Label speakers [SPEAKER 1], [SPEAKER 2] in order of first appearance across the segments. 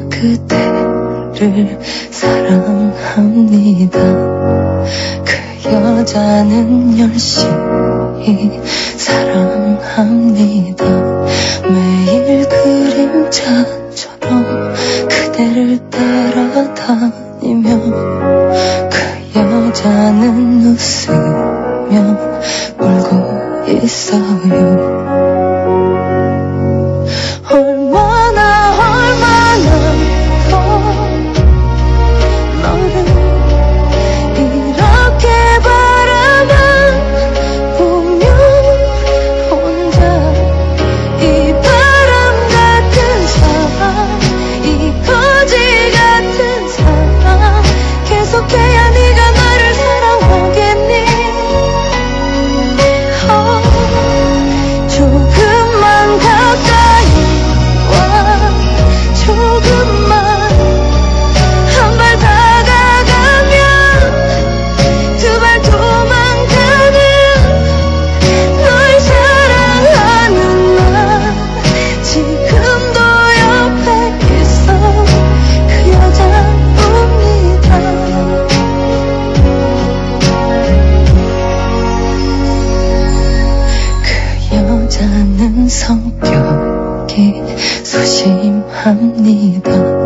[SPEAKER 1] 그대를 사랑합니다. 그 여자는 열심히 사랑합니다. 매일 그림자처럼 그대를 따라다니며 그 여자는 웃으며 울고 있어요. 얼마나 더 너를 이렇게 바라보며 혼자 이 바람 같은 사랑, 이 거지 같은 사랑 계속해야 네가 나를 사랑하겠니? 조금만 가까이 와, 조금만 한 발 다가가면 두 발 도망가면 널 사랑하는 나 지금도 옆에 있어. 그 여자입니다. 그 여자는 성격이 소심합니다.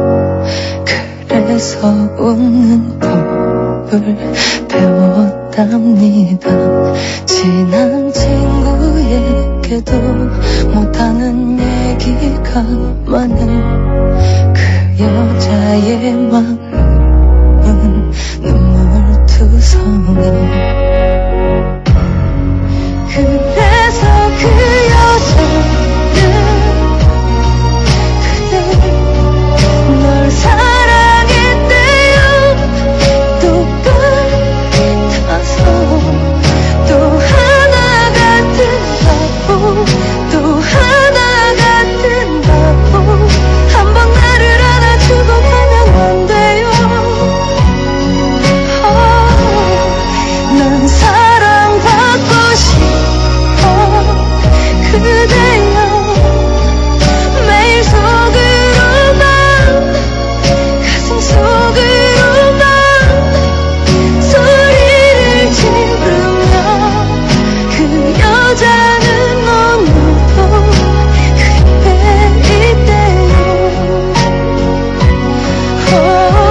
[SPEAKER 1] 그래서 웃는 법을 배웠답니다. 친한 친구에게도 못하는 얘기가 많은 그 여자의 마음은 눈물투성이. 그래서 그 여자는 그대 널 사랑했대요. 똑같아서 또 하나 같은 바보, 또 하나 같은 바보. 한번 나를 안아주고 가면 안 돼요. 난 사랑받고 싶어 그대여. 매일 속으로만 가슴 속으로만 소리를 지르며 그 여자는 오늘도 그 옆에 있대요.